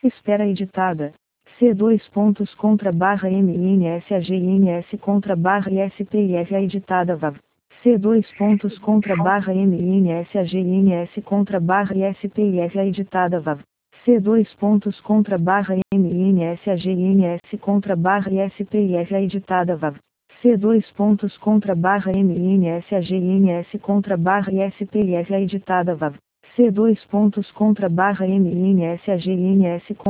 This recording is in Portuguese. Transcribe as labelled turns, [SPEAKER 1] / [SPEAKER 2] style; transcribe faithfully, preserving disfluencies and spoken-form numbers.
[SPEAKER 1] Espera editada. C dois pontos contra barra M N S A G N S contra barra I S P I F A editada V A V. C dois pontos contra barra M N S A G N S contra barra I S P I F A editada V A V. C dois pontos contra barra M N S A G N S contra barra I S P I F A editada V A V. C dois pontos contra barra M N S A G N S contra barra I S P I F A editada V A V. C dois pontos contra barra M N S A G N S